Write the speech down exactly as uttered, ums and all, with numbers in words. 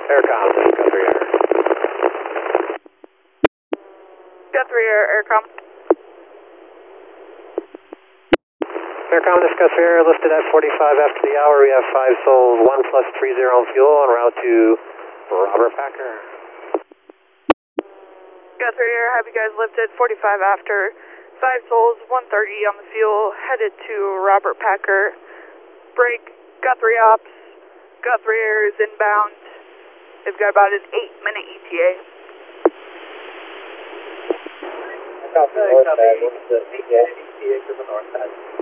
Aircom, this is Guthrie Air. Guthrie Air, Aircom. Aircom, this is Guthrie Air, listed at forty-five after the hour. We have five souls, one plus three zero on fuel en route to Robert Packer. Guthrie Air, have you guys lifted forty-five after, five souls, one thirty on the fuel, headed to Robert Packer. Break, Guthrie Ops, Guthrie Air is inbound. They've got about an eight minute E T A. Copy, north pad, what's the E T A to the north pad?